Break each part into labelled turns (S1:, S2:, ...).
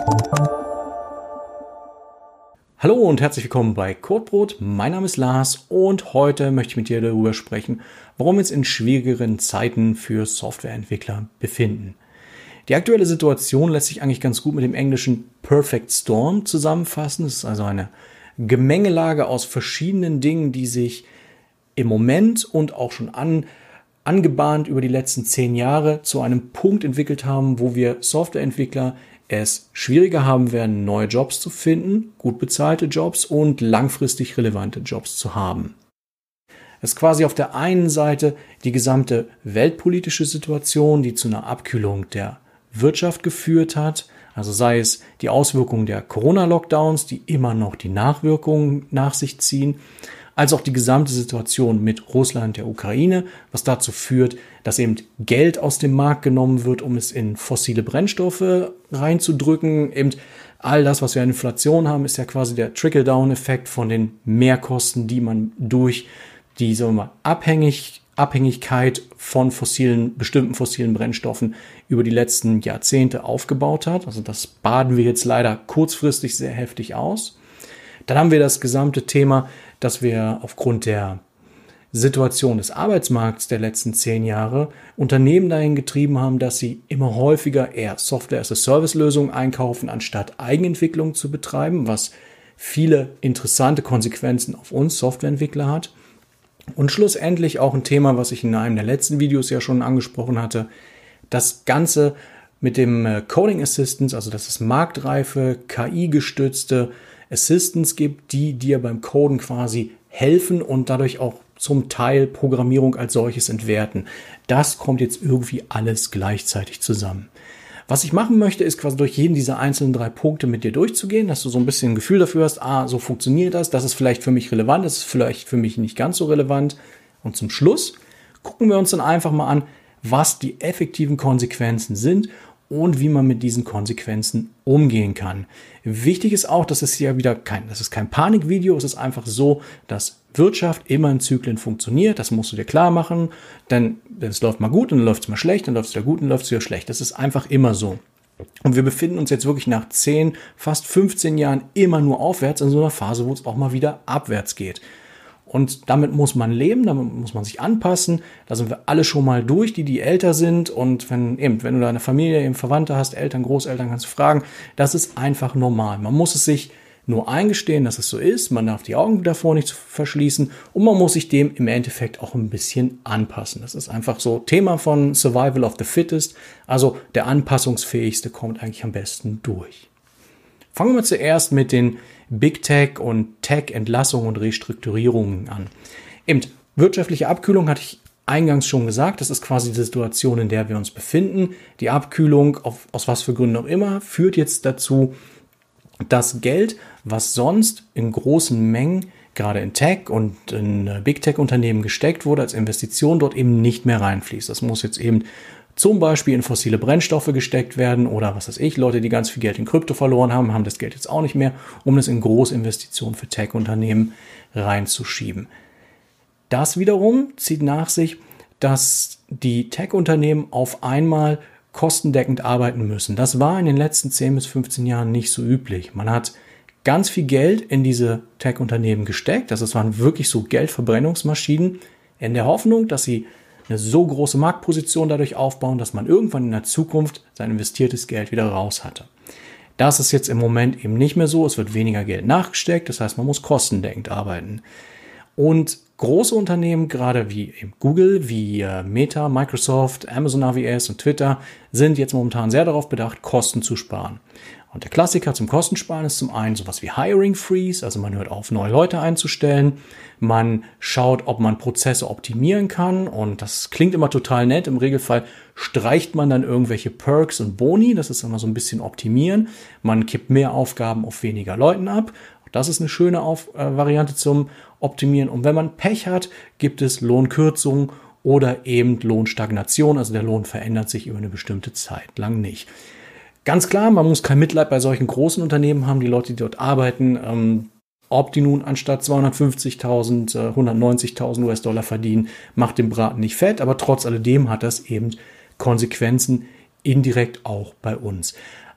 S1: Hallo und herzlich willkommen bei Codebrot. Mein Name ist Lars und heute möchte ich mit dir darüber sprechen, warum wir uns in schwierigeren Zeiten für Softwareentwickler befinden. Die aktuelle Situation lässt sich eigentlich ganz gut mit dem englischen Perfect Storm zusammenfassen. Es ist also eine Gemengelage aus verschiedenen Dingen, die sich im Moment und auch schon angebahnt über die letzten 10 Jahre zu einem Punkt entwickelt haben, wo wir Softwareentwickler es schwieriger haben werden, neue Jobs zu finden, gut bezahlte Jobs und langfristig relevante Jobs zu haben. Es ist quasi auf der einen Seite die gesamte weltpolitische Situation, die zu einer Abkühlung der Wirtschaft geführt hat, also sei es die Auswirkungen der Corona-Lockdowns, die immer noch die Nachwirkungen nach sich ziehen, als auch die gesamte Situation mit Russland, der Ukraine, was dazu führt, dass eben Geld aus dem Markt genommen wird, um es in fossile Brennstoffe reinzudrücken. Eben all das, was wir an Inflation haben, ist ja quasi der Trickle-Down-Effekt von den Mehrkosten, die man durch die Abhängigkeit von bestimmten fossilen Brennstoffen über die letzten Jahrzehnte aufgebaut hat. Also das baden wir jetzt leider kurzfristig sehr heftig aus. Dann haben wir das gesamte Thema, dass wir aufgrund der Situation des Arbeitsmarkts der letzten 10 Jahre Unternehmen dahin getrieben haben, dass sie immer häufiger eher Software-as-a-Service-Lösungen einkaufen, anstatt Eigenentwicklung zu betreiben, was viele interessante Konsequenzen auf uns Softwareentwickler hat. Und schlussendlich auch ein Thema, was ich in einem der letzten Videos ja schon angesprochen hatte, das Ganze mit dem Coding Assistance, also dass es marktreife, KI-gestützte Assistants gibt, die dir beim Coden quasi helfen und dadurch auch zum Teil Programmierung als solches entwerten. Das kommt jetzt irgendwie alles gleichzeitig zusammen. Was ich machen möchte, ist quasi durch jeden dieser einzelnen 3 Punkte mit dir durchzugehen, dass du so ein bisschen ein Gefühl dafür hast, so funktioniert das ist vielleicht für mich relevant, das ist vielleicht für mich nicht ganz so relevant. Und zum Schluss gucken wir uns dann einfach mal an, was die effektiven Konsequenzen sind und wie man mit diesen Konsequenzen umgehen kann. Wichtig ist auch, dass es hier wieder das ist kein Panikvideo, es ist einfach so, dass Wirtschaft immer in Zyklen funktioniert, das musst du dir klar machen, denn es läuft mal gut, dann läuft es mal schlecht, dann läuft es wieder gut, dann läuft es wieder schlecht. Das ist einfach immer so. Und wir befinden uns jetzt wirklich nach 10, fast 15 Jahren immer nur aufwärts in so einer Phase, wo es auch mal wieder abwärts geht. Und damit muss man leben, damit muss man sich anpassen. Da sind wir alle schon mal durch, die älter sind. Und wenn du da eine Familie, eben Verwandte hast, Eltern, Großeltern, kannst du fragen. Das ist einfach normal. Man muss es sich nur eingestehen, dass es so ist. Man darf die Augen davor nicht verschließen. Und man muss sich dem im Endeffekt auch ein bisschen anpassen. Das ist einfach so Thema von Survival of the Fittest. Also der Anpassungsfähigste kommt eigentlich am besten durch. Fangen wir zuerst mit den Big Tech und Tech-Entlassungen und Restrukturierungen an. Eben, wirtschaftliche Abkühlung hatte ich eingangs schon gesagt, das ist quasi die Situation, in der wir uns befinden. Die Abkühlung, aus was für Gründen auch immer, führt jetzt dazu, dass Geld, was sonst in großen Mengen, gerade in Tech und in Big Tech-Unternehmen gesteckt wurde, als Investition dort eben nicht mehr reinfließt. Das muss jetzt eben zum Beispiel in fossile Brennstoffe gesteckt werden oder was weiß ich, Leute, die ganz viel Geld in Krypto verloren haben, haben das Geld jetzt auch nicht mehr, um das in Großinvestitionen für Tech-Unternehmen reinzuschieben. Das wiederum zieht nach sich, dass die Tech-Unternehmen auf einmal kostendeckend arbeiten müssen. Das war in den letzten 10 bis 15 Jahren nicht so üblich. Man hat ganz viel Geld in diese Tech-Unternehmen gesteckt, das waren wirklich so Geldverbrennungsmaschinen, in der Hoffnung, dass sie eine so große Marktposition dadurch aufbauen, dass man irgendwann in der Zukunft sein investiertes Geld wieder raus hatte. Das ist jetzt im Moment eben nicht mehr so. Es wird weniger Geld nachgesteckt. Das heißt, man muss kostendeckend arbeiten. Und große Unternehmen, gerade wie Google, wie Meta, Microsoft, Amazon AWS und Twitter, sind jetzt momentan sehr darauf bedacht, Kosten zu sparen. Und der Klassiker zum Kostensparen ist zum einen sowas wie Hiring Freeze, also man hört auf, neue Leute einzustellen. Man schaut, ob man Prozesse optimieren kann und das klingt immer total nett. Im Regelfall streicht man dann irgendwelche Perks und Boni, das ist immer so ein bisschen optimieren. Man kippt mehr Aufgaben auf weniger Leuten ab. Das ist eine schöne Variante zum Optimieren. Und wenn man Pech hat, gibt es Lohnkürzungen oder eben Lohnstagnation, also der Lohn verändert sich über eine bestimmte Zeit lang nicht. Ganz klar, man muss kein Mitleid bei solchen großen Unternehmen haben, die Leute, die dort arbeiten, ob die nun anstatt 250.000, 190.000 US-Dollar verdienen, macht den Braten nicht fett, aber trotz alledem hat das eben Konsequenzen indirekt auch bei uns.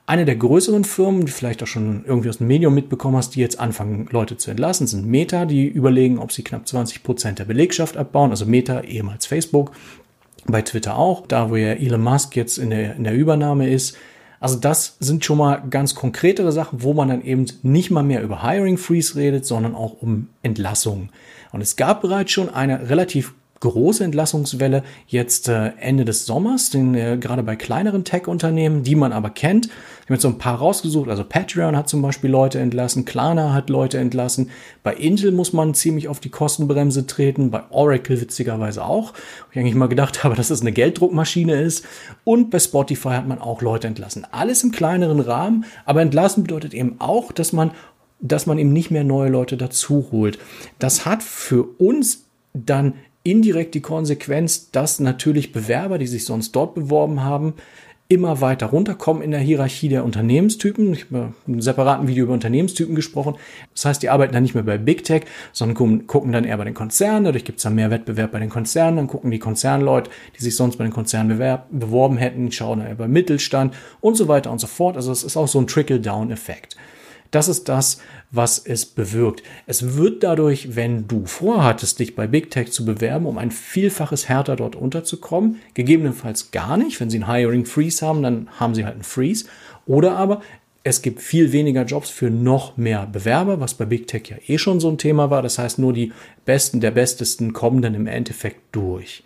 S1: Eine der größeren Firmen, die vielleicht auch schon irgendwie aus dem Medium mitbekommen hast, die jetzt anfangen, Leute zu entlassen, sind Meta. Die überlegen, ob sie knapp 20% der Belegschaft abbauen. Also Meta, ehemals Facebook, bei Twitter auch, da wo ja Elon Musk jetzt in der Übernahme ist. Also das sind schon mal ganz konkretere Sachen, wo man dann eben nicht mal mehr über Hiring Freeze redet, sondern auch um Entlassungen. Und es gab bereits schon eine relativ große Entlassungswelle jetzt Ende des Sommers, gerade bei kleineren Tech-Unternehmen, die man aber kennt. Ich habe jetzt so ein paar rausgesucht, also Patreon hat zum Beispiel Leute entlassen, Klarna hat Leute entlassen, bei Intel muss man ziemlich auf die Kostenbremse treten, bei Oracle witzigerweise auch, wo ich eigentlich mal gedacht habe, dass das eine Gelddruckmaschine ist, und bei Spotify hat man auch Leute entlassen. Alles im kleineren Rahmen, aber entlassen bedeutet eben auch, dass man eben nicht mehr neue Leute dazu holt. Das hat für uns dann indirekt die Konsequenz, dass natürlich Bewerber, die sich sonst dort beworben haben, immer weiter runterkommen in der Hierarchie der Unternehmenstypen. Ich habe in einem separaten Video über Unternehmenstypen gesprochen. Das heißt, die arbeiten dann nicht mehr bei Big Tech, sondern gucken dann eher bei den Konzernen. Dadurch gibt es dann mehr Wettbewerb bei den Konzernen. Dann gucken die Konzernleute, die sich sonst bei den Konzernen beworben hätten, schauen dann eher bei Mittelstand und so weiter und so fort. Also es ist auch so ein Trickle-Down-Effekt. Das ist das, was es bewirkt. Es wird dadurch, wenn du vorhattest, dich bei Big Tech zu bewerben, um ein Vielfaches härter dort unterzukommen, gegebenenfalls gar nicht. Wenn sie einen Hiring Freeze haben, dann haben sie halt einen Freeze. Oder aber es gibt viel weniger Jobs für noch mehr Bewerber, was bei Big Tech ja eh schon so ein Thema war. Das heißt, nur die Besten der Bestesten kommen dann im Endeffekt durch.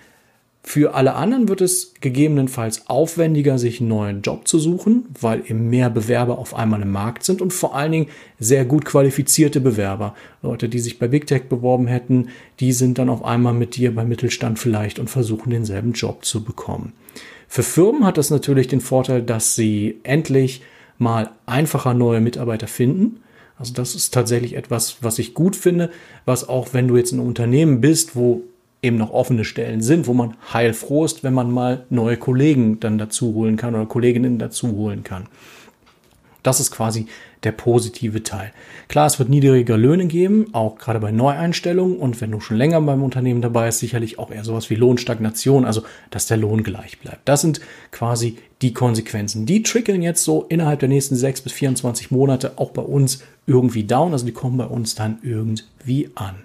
S1: Für alle anderen wird es gegebenenfalls aufwendiger, sich einen neuen Job zu suchen, weil eben mehr Bewerber auf einmal im Markt sind und vor allen Dingen sehr gut qualifizierte Bewerber. Leute, die sich bei Big Tech beworben hätten, die sind dann auf einmal mit dir beim Mittelstand vielleicht und versuchen denselben Job zu bekommen. Für Firmen hat das natürlich den Vorteil, dass sie endlich mal einfacher neue Mitarbeiter finden. Also das ist tatsächlich etwas, was ich gut finde, was auch, wenn du jetzt ein Unternehmen bist, wo eben noch offene Stellen sind, wo man heilfroh ist, wenn man mal neue Kollegen dann dazu holen kann oder Kolleginnen dazu holen kann. Das ist quasi der positive Teil. Klar, es wird niedrigere Löhne geben, auch gerade bei Neueinstellungen, und wenn du schon länger beim Unternehmen dabei bist, sicherlich auch eher sowas wie Lohnstagnation, also dass der Lohn gleich bleibt. Das sind quasi die Konsequenzen. Die trickeln jetzt so innerhalb der nächsten 6 bis 24 Monate auch bei uns irgendwie down, also die kommen bei uns dann irgendwie an.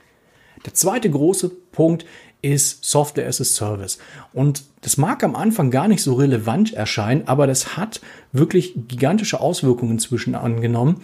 S1: Der zweite große Punkt ist Software as a Service. Und das mag am Anfang gar nicht so relevant erscheinen, aber das hat wirklich gigantische Auswirkungen inzwischen angenommen.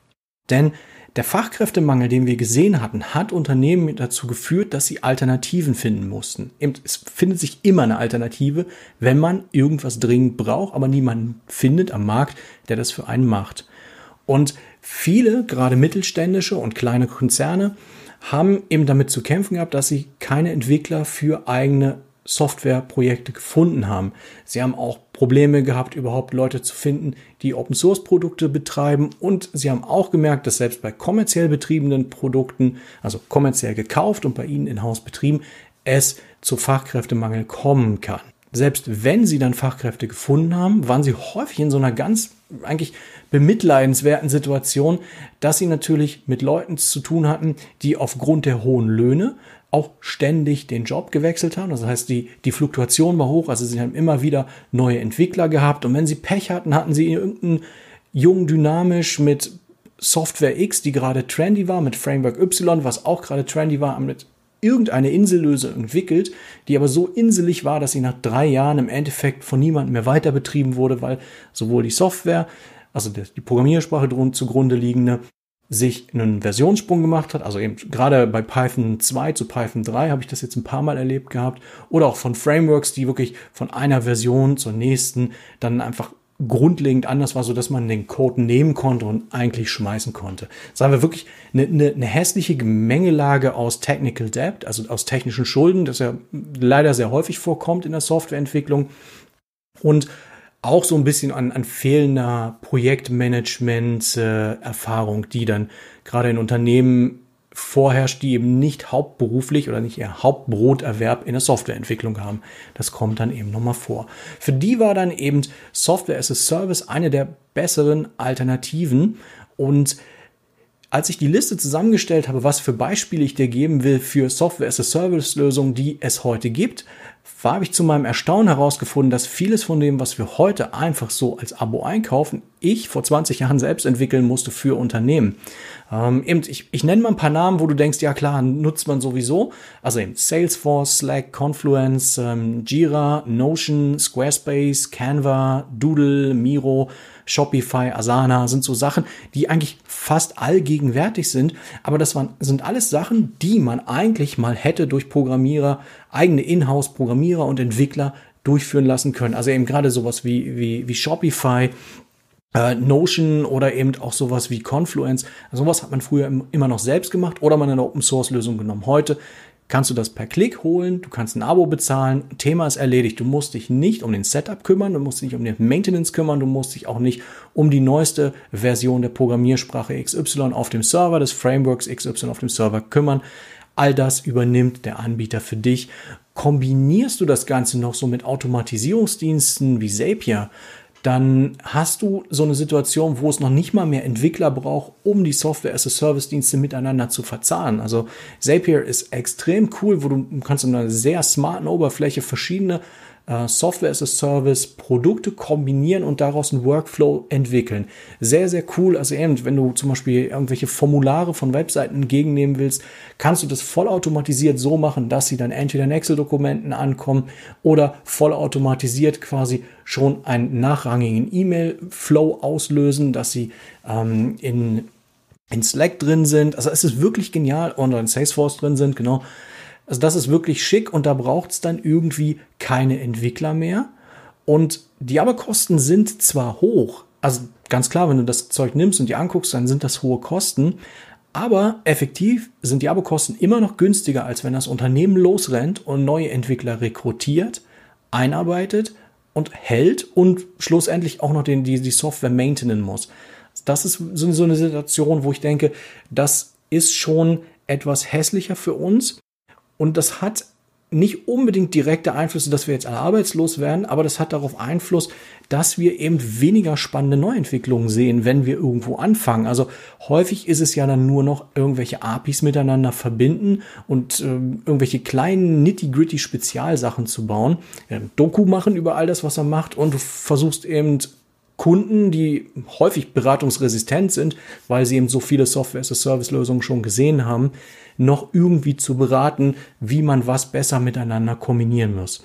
S1: Denn der Fachkräftemangel, den wir gesehen hatten, hat Unternehmen dazu geführt, dass sie Alternativen finden mussten. Es findet sich immer eine Alternative, wenn man irgendwas dringend braucht, aber niemanden findet am Markt, der das für einen macht. Und viele, gerade mittelständische und kleine Konzerne, haben eben damit zu kämpfen gehabt, dass sie keine Entwickler für eigene Softwareprojekte gefunden haben. Sie haben auch Probleme gehabt, überhaupt Leute zu finden, die Open-Source-Produkte betreiben, und sie haben auch gemerkt, dass selbst bei kommerziell betriebenen Produkten, also kommerziell gekauft und bei ihnen in-house betrieben, es zu Fachkräftemangel kommen kann. Selbst wenn sie dann Fachkräfte gefunden haben, waren sie häufig in so einer ganz eigentlich bemitleidenswerten Situation, dass sie natürlich mit Leuten zu tun hatten, die aufgrund der hohen Löhne auch ständig den Job gewechselt haben. Das heißt, die Fluktuation war hoch, also sie haben immer wieder neue Entwickler gehabt, und wenn sie Pech hatten, hatten sie irgendeinen jungen Dynamisch mit Software X, die gerade trendy war, mit Framework Y, was auch gerade trendy war, mit irgendeine Insellösung entwickelt, die aber so inselig war, dass sie nach 3 Jahren im Endeffekt von niemandem mehr weiter betrieben wurde, weil sowohl die Software, also die Programmiersprache zugrunde liegende, sich einen Versionssprung gemacht hat. Also eben gerade bei Python 2 zu Python 3 habe ich das jetzt ein paar Mal erlebt gehabt. Oder auch von Frameworks, die wirklich von einer Version zur nächsten dann einfach grundlegend anders war, sodass man den Code nehmen konnte und eigentlich schmeißen konnte. Das war wirklich eine hässliche Gemengelage aus Technical Debt, also aus technischen Schulden, das ja leider sehr häufig vorkommt in der Softwareentwicklung, und auch so ein bisschen an fehlender Projektmanagement-Erfahrung, die dann gerade in Unternehmen vorherrscht, die eben nicht hauptberuflich oder nicht ihr Hauptbroterwerb in der Softwareentwicklung haben. Das kommt dann eben nochmal vor. Für die war dann eben Software as a Service eine der besseren Alternativen. Und als ich die Liste zusammengestellt habe, was für Beispiele ich dir geben will für Software as a Service Lösungen, die es heute gibt, habe ich zu meinem Erstaunen herausgefunden, dass vieles von dem, was wir heute einfach so als Abo einkaufen, ich vor 20 Jahren selbst entwickeln musste für Unternehmen. Ich nenne mal ein paar Namen, wo du denkst, ja klar, nutzt man sowieso. Also eben Salesforce, Slack, Confluence, Jira, Notion, Squarespace, Canva, Doodle, Miro, Shopify, Asana sind so Sachen, die eigentlich fast allgegenwärtig sind. Aber sind alles Sachen, die man eigentlich mal hätte durch Programmierer, eigene Inhouse-Programmierer und Entwickler durchführen lassen können. Also eben gerade sowas wie Shopify, Notion oder eben auch sowas wie Confluence. Also sowas hat man früher immer noch selbst gemacht oder man eine Open-Source-Lösung genommen. Heute kannst du das per Klick holen, du kannst ein Abo bezahlen, Thema ist erledigt. Du musst dich nicht um den Setup kümmern, du musst dich nicht um den Maintenance kümmern, du musst dich auch nicht um die neueste Version der Programmiersprache XY auf dem Server, des Frameworks XY auf dem Server kümmern. All das übernimmt der Anbieter für dich. Kombinierst du das Ganze noch so mit Automatisierungsdiensten wie Zapier, dann hast du so eine Situation, wo es noch nicht mal mehr Entwickler braucht, um die Software-as-a-Service-Dienste miteinander zu verzahnen. Also Zapier ist extrem cool, wo du kannst in einer sehr smarten Oberfläche verschiedene Software-as-a-Service-Produkte kombinieren und daraus einen Workflow entwickeln. Sehr, sehr cool. Also eben, wenn du zum Beispiel irgendwelche Formulare von Webseiten entgegennehmen willst, kannst du das vollautomatisiert so machen, dass sie dann entweder in Excel-Dokumenten ankommen oder vollautomatisiert quasi schon einen nachrangigen E-Mail-Flow auslösen, dass sie in Slack drin sind. Also es ist wirklich genial. Oder in Salesforce drin sind, genau. Also das ist wirklich schick und da braucht es dann irgendwie keine Entwickler mehr. Und die Aberkosten sind zwar hoch, also ganz klar, wenn du das Zeug nimmst und dir anguckst, dann sind das hohe Kosten. Aber effektiv sind die Aberkosten immer noch günstiger, als wenn das Unternehmen losrennt und neue Entwickler rekrutiert, einarbeitet und hält und schlussendlich auch noch die Software maintainen muss. Das ist so eine Situation, wo ich denke, das ist schon etwas hässlicher für uns. Und das hat nicht unbedingt direkte Einflüsse, dass wir jetzt alle arbeitslos werden, aber das hat darauf Einfluss, dass wir eben weniger spannende Neuentwicklungen sehen, wenn wir irgendwo anfangen. Also häufig ist es ja dann nur noch irgendwelche APIs miteinander verbinden und irgendwelche kleinen nitty-gritty Spezialsachen zu bauen, Doku machen über all das, was er macht und du versuchst eben Kunden, die häufig beratungsresistent sind, weil sie eben so viele Software-as-a-Service-Lösungen schon gesehen haben, noch irgendwie zu beraten, wie man was besser miteinander kombinieren muss.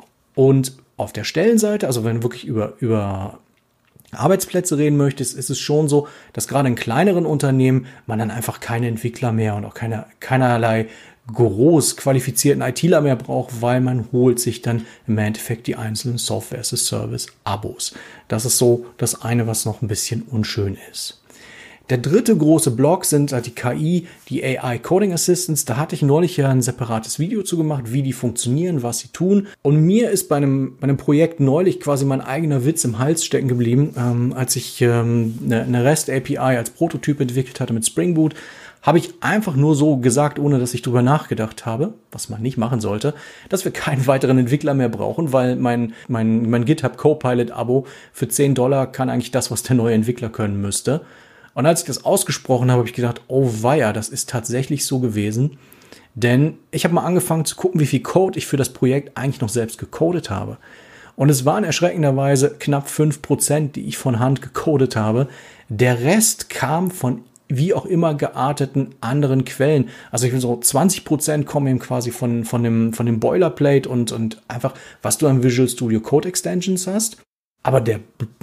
S1: Und auf der Stellenseite, also wenn du wirklich über Arbeitsplätze reden möchtest, ist es schon so, dass gerade in kleineren Unternehmen man dann einfach keine Entwickler mehr und auch keinerlei groß qualifizierten ITler mehr braucht, weil man holt sich dann im Endeffekt die einzelnen Software-as-a-Service-Abos. Das ist so das eine, was noch ein bisschen unschön ist. Der dritte große Block sind halt die KI, die AI Coding Assistants. Da hatte ich neulich ja ein separates Video zu gemacht, wie die funktionieren, was sie tun. Und mir ist bei einem Projekt neulich quasi mein eigener Witz im Hals stecken geblieben, als ich eine REST API als Prototyp entwickelt hatte mit Spring Boot. Habe ich einfach nur so gesagt, ohne dass ich drüber nachgedacht habe, was man nicht machen sollte, dass wir keinen weiteren Entwickler mehr brauchen, weil mein GitHub Copilot-Abo für $10 kann eigentlich das, was der neue Entwickler können müsste. Und als ich das ausgesprochen habe, habe ich gedacht, oh weia, das ist tatsächlich so gewesen. Denn ich habe mal angefangen zu gucken, wie viel Code ich für das Projekt eigentlich noch selbst gecodet habe. Und es waren erschreckenderweise knapp 5%, die ich von Hand gecodet habe. Der Rest kam von wie auch immer gearteten anderen Quellen. Also ich will so 20% kommen eben quasi von dem Boilerplate und einfach, was du an Visual Studio Code Extensions hast. Aber der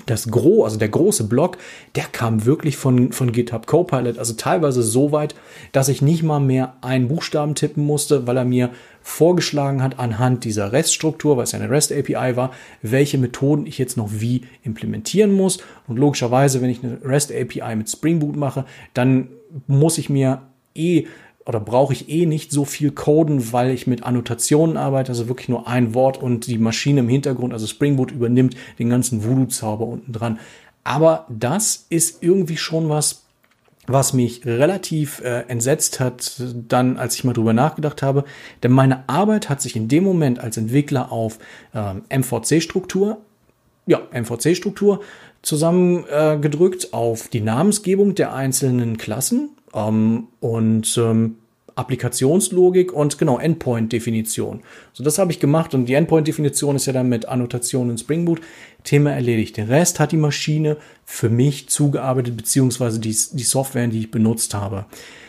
S1: große Block, der kam wirklich von GitHub Copilot, also teilweise so weit, dass ich nicht mal mehr einen Buchstaben tippen musste, weil er mir vorgeschlagen hat anhand dieser REST-Struktur, weil es ja eine REST-API war, welche Methoden ich jetzt noch wie implementieren muss. Und logischerweise, wenn ich eine REST-API mit Spring Boot mache, dann muss ich mir brauche ich nicht so viel coden, weil ich mit Annotationen arbeite, also wirklich nur ein Wort und die Maschine im Hintergrund, also Spring Boot übernimmt den ganzen Voodoo-Zauber unten dran. Aber das ist irgendwie schon was mich relativ entsetzt hat, dann, als ich mal drüber nachgedacht habe. Denn meine Arbeit hat sich in dem Moment als Entwickler auf MVC-Struktur zusammengedrückt, auf die Namensgebung der einzelnen Klassen und Applikationslogik und genau Endpoint-Definition. So, das habe ich gemacht und die Endpoint-Definition ist ja dann mit Annotation in Spring Boot. Thema erledigt. Den Rest hat die Maschine für mich zugearbeitet, beziehungsweise die Software, die ich benutzt habe.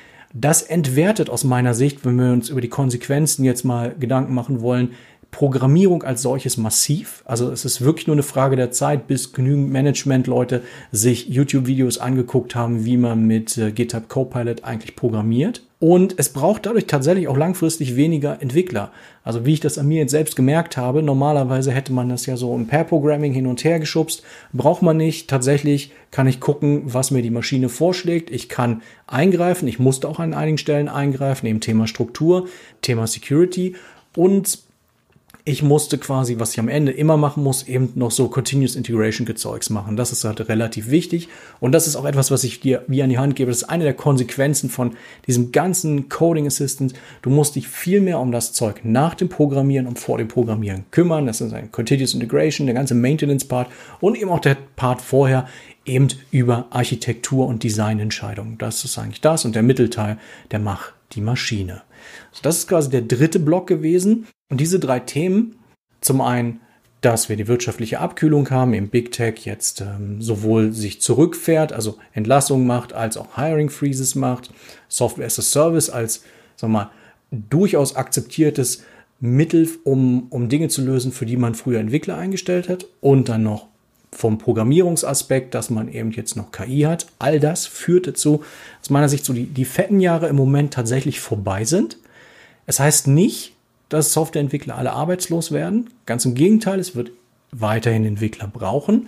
S1: Das entwertet aus meiner Sicht, wenn wir uns über die Konsequenzen jetzt mal Gedanken machen wollen, Programmierung als solches massiv. Also es ist wirklich nur eine Frage der Zeit, bis genügend Management-Leute sich YouTube-Videos angeguckt haben, wie man mit GitHub Copilot eigentlich programmiert. Und es braucht dadurch tatsächlich auch langfristig weniger Entwickler. Also wie ich das an mir jetzt selbst gemerkt habe, normalerweise hätte man das ja so im Pair-Programming hin und her geschubst. Braucht man nicht. Tatsächlich kann ich gucken, was mir die Maschine vorschlägt. Ich kann eingreifen. Ich musste auch an einigen Stellen eingreifen, eben Thema Struktur, Thema Security. Und ich musste quasi, was ich am Ende immer machen muss, eben noch so Continuous Integration Gezeugs machen. Das ist halt relativ wichtig. Und das ist auch etwas, was ich dir wie an die Hand gebe. Das ist eine der Konsequenzen von diesem ganzen Coding Assistant. Du musst dich viel mehr um das Zeug nach dem Programmieren und vor dem Programmieren kümmern. Das ist ein Continuous Integration, der ganze Maintenance Part und eben auch der Part vorher eben über Architektur und Designentscheidungen. Das ist eigentlich das. Und der Mittelteil, der macht die Maschine. So, das ist quasi der dritte Block gewesen. Und diese 3 Themen, zum einen, dass wir die wirtschaftliche Abkühlung haben, im Big Tech jetzt sowohl sich zurückfährt, also Entlassungen macht, als auch Hiring Freezes macht, Software as a Service als, sagen wir mal, durchaus akzeptiertes Mittel, um Dinge zu lösen, für die man früher Entwickler eingestellt hat, und dann noch vom Programmierungsaspekt, dass man eben jetzt noch KI hat. All das führt dazu, aus meiner Sicht so die fetten Jahre im Moment tatsächlich vorbei sind. Es heißt nicht, dass Softwareentwickler alle arbeitslos werden. Ganz im Gegenteil, es wird weiterhin Entwickler brauchen,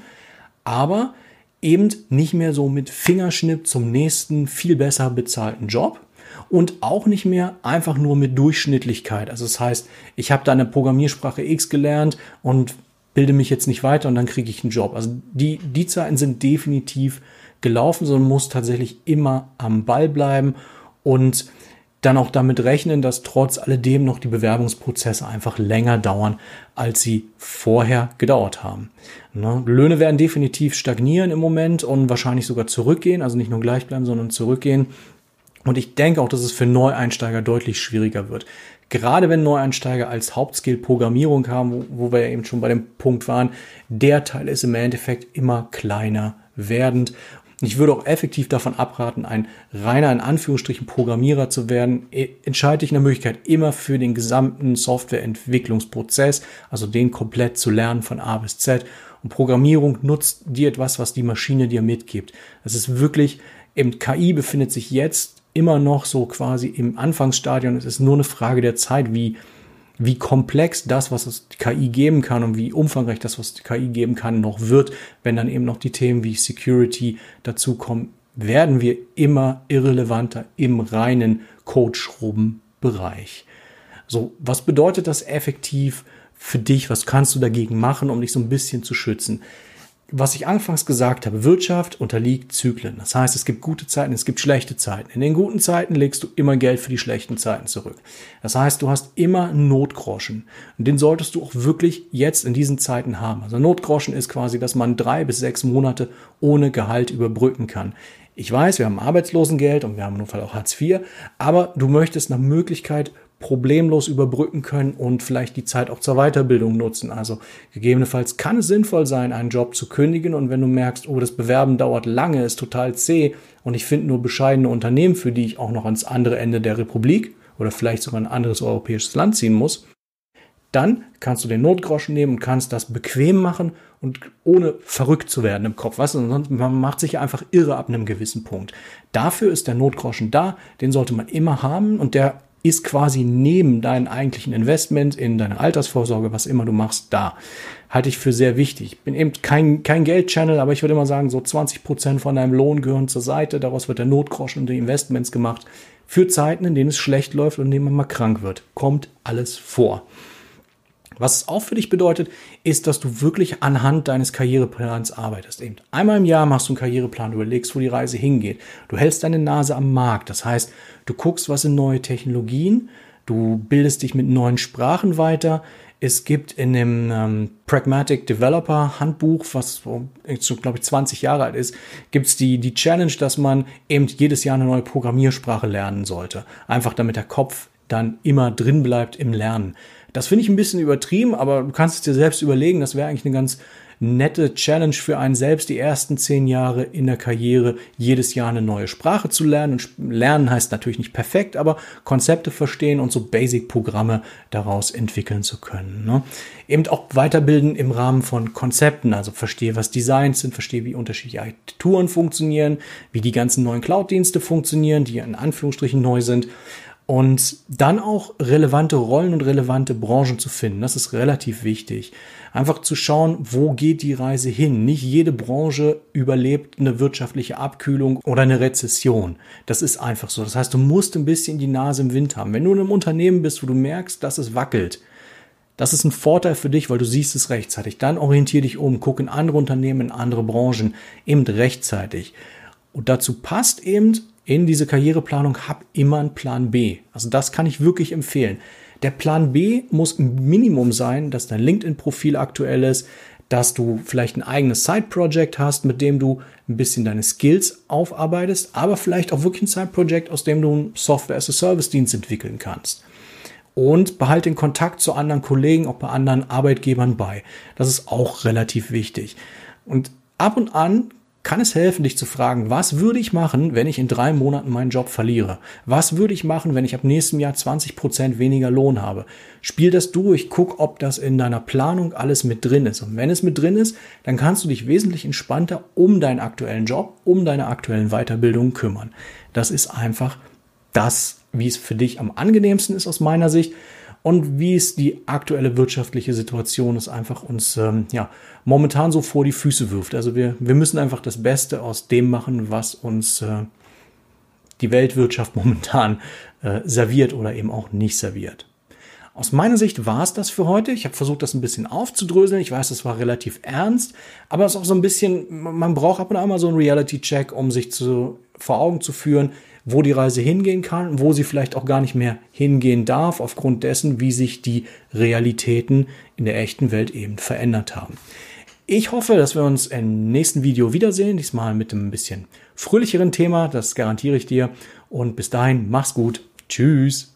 S1: aber eben nicht mehr so mit Fingerschnipp zum nächsten, viel besser bezahlten Job und auch nicht mehr einfach nur mit Durchschnittlichkeit. Also das heißt, ich habe da eine Programmiersprache X gelernt und bilde mich jetzt nicht weiter und dann kriege ich einen Job. Also die Zeiten sind definitiv gelaufen, sondern muss tatsächlich immer am Ball bleiben und dann auch damit rechnen, dass trotz alledem noch die Bewerbungsprozesse einfach länger dauern, als sie vorher gedauert haben. Löhne werden definitiv stagnieren im Moment und wahrscheinlich sogar zurückgehen, also nicht nur gleich bleiben, sondern zurückgehen. Und ich denke auch, dass es für Neueinsteiger deutlich schwieriger wird. Gerade wenn Neueinsteiger als Hauptskill Programmierung haben, wo wir ja eben schon bei dem Punkt waren, der Teil ist im Endeffekt immer kleiner werdend. Ich würde auch effektiv davon abraten, ein reiner, in Anführungsstrichen, Programmierer zu werden. Entscheide dich in der Möglichkeit immer für den gesamten Softwareentwicklungsprozess, also den komplett zu lernen von A bis Z. Und Programmierung nutzt dir etwas, was die Maschine dir mitgibt. Das ist wirklich, eben KI befindet sich jetzt immer noch so quasi im Anfangsstadium. Es ist nur eine Frage der Zeit, wie komplex das, was es die KI geben kann und wie umfangreich das, was die KI geben kann, noch wird. Wenn dann eben noch die Themen wie Security dazukommen, werden wir immer irrelevanter im reinen Code-Schrubben-Bereich. So, was bedeutet das effektiv für dich? Was kannst du dagegen machen, um dich so ein bisschen zu schützen? Was ich anfangs gesagt habe, Wirtschaft unterliegt Zyklen. Das heißt, es gibt gute Zeiten, es gibt schlechte Zeiten. In den guten Zeiten legst du immer Geld für die schlechten Zeiten zurück. Das heißt, du hast immer einen Notgroschen. Und den solltest du auch wirklich jetzt in diesen Zeiten haben. Also Notgroschen ist quasi, dass man 3 bis 6 Monate ohne Gehalt überbrücken kann. Ich weiß, wir haben Arbeitslosengeld und wir haben im Notfall auch Hartz IV, aber du möchtest nach Möglichkeit problemlos überbrücken können und vielleicht die Zeit auch zur Weiterbildung nutzen. Also gegebenenfalls kann es sinnvoll sein, einen Job zu kündigen, und wenn du merkst, oh, das Bewerben dauert lange, ist total zäh und ich finde nur bescheidene Unternehmen, für die ich auch noch ans andere Ende der Republik oder vielleicht sogar ein anderes europäisches Land ziehen muss, dann kannst du den Notgroschen nehmen und kannst das bequem machen und ohne verrückt zu werden im Kopf. Weißt du, sonst man macht sich ja einfach irre ab einem gewissen Punkt. Dafür ist der Notgroschen da, den sollte man immer haben, und der ist quasi neben deinem eigentlichen Investment in deine Altersvorsorge, was immer du machst, da. Halte ich für sehr wichtig. Ich bin eben kein Geld-Channel, aber ich würde immer sagen, so 20% von deinem Lohn gehören zur Seite. Daraus wird der Notgroschen und die Investments gemacht. Für Zeiten, in denen es schlecht läuft und in denen man mal krank wird. Kommt alles vor. Was es auch für dich bedeutet, ist, dass du wirklich anhand deines Karriereplans arbeitest. Eben einmal im Jahr machst du einen Karriereplan, du überlegst, wo die Reise hingeht. Du hältst deine Nase am Markt. Das heißt, du guckst, was sind neue Technologien, du bildest dich mit neuen Sprachen weiter. Es gibt in dem Pragmatic Developer Handbuch, was so, glaube ich, 20 Jahre alt ist, gibt es die Challenge, dass man eben jedes Jahr eine neue Programmiersprache lernen sollte. Einfach damit der Kopf dann immer drin bleibt im Lernen. Das finde ich ein bisschen übertrieben, aber du kannst es dir selbst überlegen, das wäre eigentlich eine ganz nette Challenge für einen selbst, die ersten 10 Jahre in der Karriere jedes Jahr eine neue Sprache zu lernen. Und lernen heißt natürlich nicht perfekt, aber Konzepte verstehen und so Basic-Programme daraus entwickeln zu können. Ne? Eben auch weiterbilden im Rahmen von Konzepten, also verstehe, was Designs sind, verstehe, wie unterschiedliche Architekturen funktionieren, wie die ganzen neuen Cloud-Dienste funktionieren, die in Anführungsstrichen neu sind. Und dann auch relevante Rollen und relevante Branchen zu finden. Das ist relativ wichtig. Einfach zu schauen, wo geht die Reise hin. Nicht jede Branche überlebt eine wirtschaftliche Abkühlung oder eine Rezession. Das ist einfach so. Das heißt, du musst ein bisschen die Nase im Wind haben. Wenn du in einem Unternehmen bist, wo du merkst, dass es wackelt, das ist ein Vorteil für dich, weil du siehst es rechtzeitig. Dann orientiere dich um, guck in andere Unternehmen, in andere Branchen, eben rechtzeitig. Und dazu passt eben, in diese Karriereplanung, hab immer einen Plan B. Also das kann ich wirklich empfehlen. Der Plan B muss ein Minimum sein, dass dein LinkedIn-Profil aktuell ist, dass du vielleicht ein eigenes Side-Project hast, mit dem du ein bisschen deine Skills aufarbeitest, aber vielleicht auch wirklich ein Side-Project, aus dem du einen Software-as-a-Service-Dienst entwickeln kannst. Und behalte den Kontakt zu anderen Kollegen, auch bei anderen Arbeitgebern bei. Das ist auch relativ wichtig. Und ab und an kann es helfen, dich zu fragen, was würde ich machen, wenn ich in 3 Monaten meinen Job verliere? Was würde ich machen, wenn ich ab nächstem Jahr 20% weniger Lohn habe? Spiel das durch, guck, ob das in deiner Planung alles mit drin ist. Und wenn es mit drin ist, dann kannst du dich wesentlich entspannter um deinen aktuellen Job, um deine aktuellen Weiterbildungen kümmern. Das ist einfach das, wie es für dich am angenehmsten ist aus meiner Sicht. Und wie es die aktuelle wirtschaftliche Situation ist, einfach uns momentan so vor die Füße wirft. Also wir müssen einfach das Beste aus dem machen, was uns die Weltwirtschaft momentan serviert oder eben auch nicht serviert. Aus meiner Sicht war es das für heute. Ich habe versucht, das ein bisschen aufzudröseln. Ich weiß, das war relativ ernst, aber es ist auch so ein bisschen, man braucht ab und an mal so einen Reality-Check, um sich vor Augen zu führen, wo die Reise hingehen kann, wo sie vielleicht auch gar nicht mehr hingehen darf, aufgrund dessen, wie sich die Realitäten in der echten Welt eben verändert haben. Ich hoffe, dass wir uns im nächsten Video wiedersehen, diesmal mit einem bisschen fröhlicheren Thema, das garantiere ich dir. Und bis dahin, mach's gut. Tschüss.